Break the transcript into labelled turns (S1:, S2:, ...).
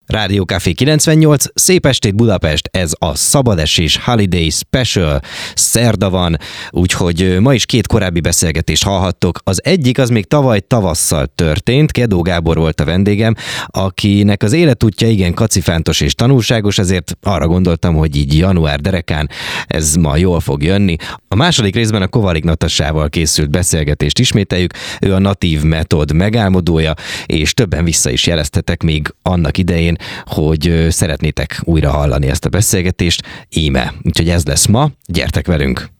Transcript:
S1: Rádió Café 98, szép estét Budapest, ez a szabadesés Holiday Special, szerda van, úgyhogy ma is két korábbi beszélgetést hallhattok. Az egyik az még tavaly tavasszal történt, Kedó Gábor volt a vendégem, akinek az életútja igen kacifántos és tanulságos, ezért arra gondoltam, hogy így január derekán ez ma jól fog jönni. A második részben a Kovalik Natassával készült beszélgetést ismételjük, ő a natív metód megálmodója, és többen vissza is jeleztetek még annak idején, hogy szeretnétek újra hallani ezt a beszélgetést, íme. Úgyhogy ez lesz ma, gyertek velünk!